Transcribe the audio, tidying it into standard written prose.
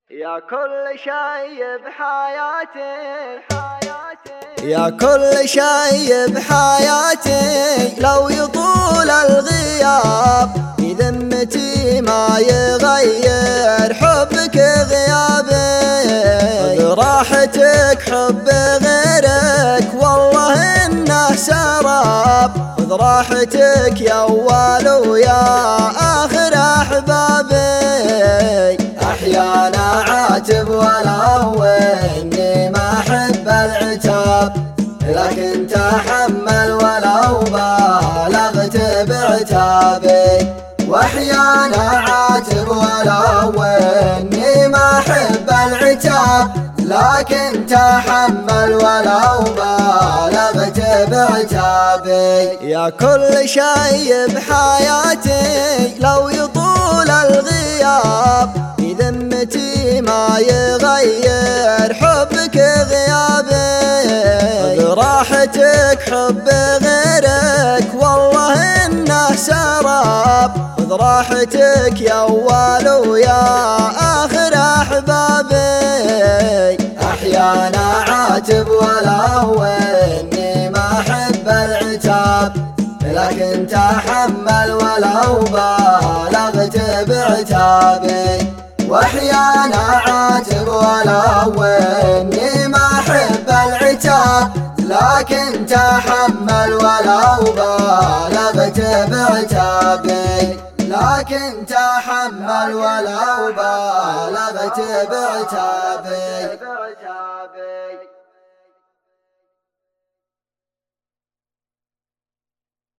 يا كل شي بحياتي يا كل شي بحياتي، لو يطول الغياب في ذمتي ما يغير حبك غيابي. خذ راحتك حب غيرك والله انه سراب، خذ راحتك يا اول ويا اخر احبابي. احيانا عاتب ولو اني ما احب العتاب، لكن تحمل ولو بالغت بعتابي. واحيانا عاتب ولو اني ما احب العتاب، لكن تحمل ولو بالغت بعتابي. يا كل شي بحياتي لو يطول الغياب في ذمتي ما يغير حبك غيابي. خذ راحتك حب غيرك والله انه سراب، خذ راحتك يا اول ويا اخر احبابي. احيانا عاتب ولو اني ما احب العتاب، لكن تحمل ولو بالغت بعتابي. واحيانا عاتب ولو اني ما احب العتاب، لكن تحمل ولو بالغت بعتابي. لكن تحمل ولو بالغت بعتابي.